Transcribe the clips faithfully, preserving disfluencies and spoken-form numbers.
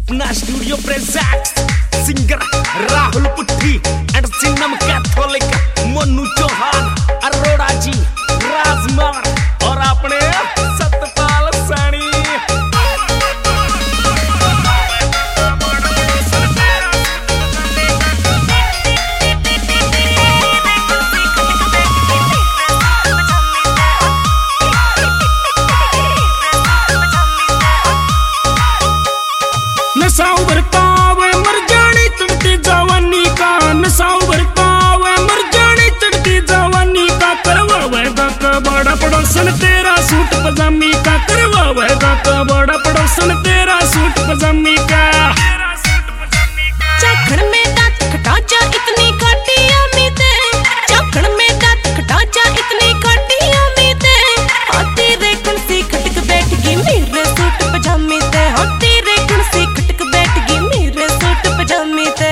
अपना studio present singer Rahul पुट्टी and सिन्नम कैथोलिक मनु चौहान अरोड़ा जी राजमर और अपने सतपाल सानी। नसाऊ बरतावे मर जानी चढ़ती जवानी का, नसाऊ बरतावे मर जानी चढ़ती जवानी का, करवावेगा का बड़ा पड़ोसन तेरा सूट पजामी का, करवावेगा का बड़ा पड़ोसन तेरा सूट पजामी का। चाखड़ में दांत खटा जा इतनी काटिया में दे, चाखड़ में दांत खटा जा इतनी काटिया में दे, हाँ तेरे कुर्सी खटक बैठ गई मेरे सूट पजामे ते, हाँ तेरे कुर्सी खटक बैठ गई मेरे सूट पजामे ते।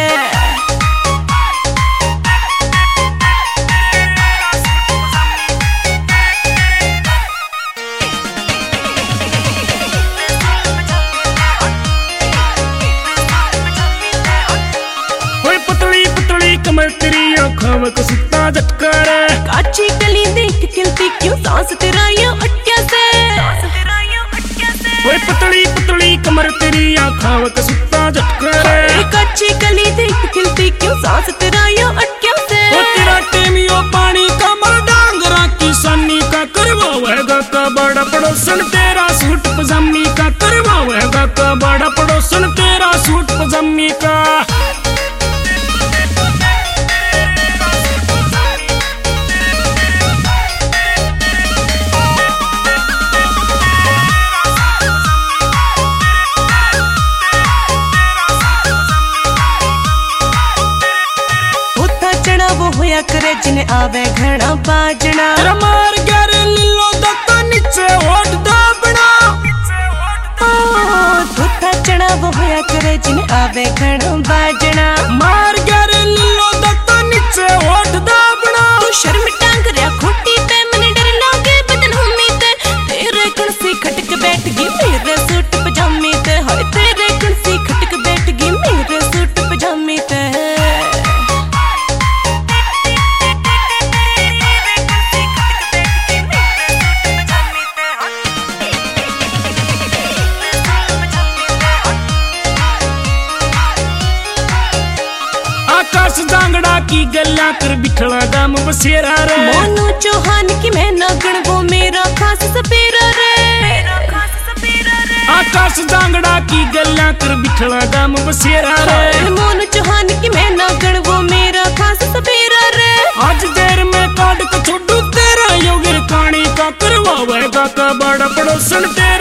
कमर तेरी आँखों में कुसुता झटका रे, काची कली देख खिलती क्यों सांस तेरा ये अटक्या से, ओए पतली पतली कमर तेरी आँखों में कुसुता झटका रे, काची कली देख खिलती क्यों सांस तेरा ये अटक्या से। ओ तेरा टेमियो पानी का मर डांगरा किसानी का, करवावेगा का बड़ा पड़ोसन तेरा सूट पजामी का, करवावेगा का बड़ा पड़ोसन तेरा सूट पजामी का। वो होया करे जिन्हें आवे घना बाजना, मार गर लीलो दत्ता नीचे होठ दाबना, धोता चढ़ा वो होया करे जिन्हें आवे घना बाजना, मार गर लीलो दत्ता नीचे होठ दाबना। तू शर्म टांग रहा खोटी पे मने डर लागे बदनामी ते, तेरे कुर्सी खटक बैठ गई मेरे सूट पजामे ते, हाय तेरे कुर्सी खटक बैठ गई मेरे सूट पजामे ते। आकाश जांगड़ा की गल्ला कर बिठला दाम बसेरा रे, मनु चौहान की मैं नगण वो मेरा खास सपेरा रे, आकाश जांगड़ा की गल्ला कर बिठला दाम बसेरा रे, मनु चौहान की मैं नगण वो मेरा खास सपेरा रे। आज देर में काट के छोड़ू तेरा योगिर कानी का, करवावेगा का बड़ा पड़ोसन तेरा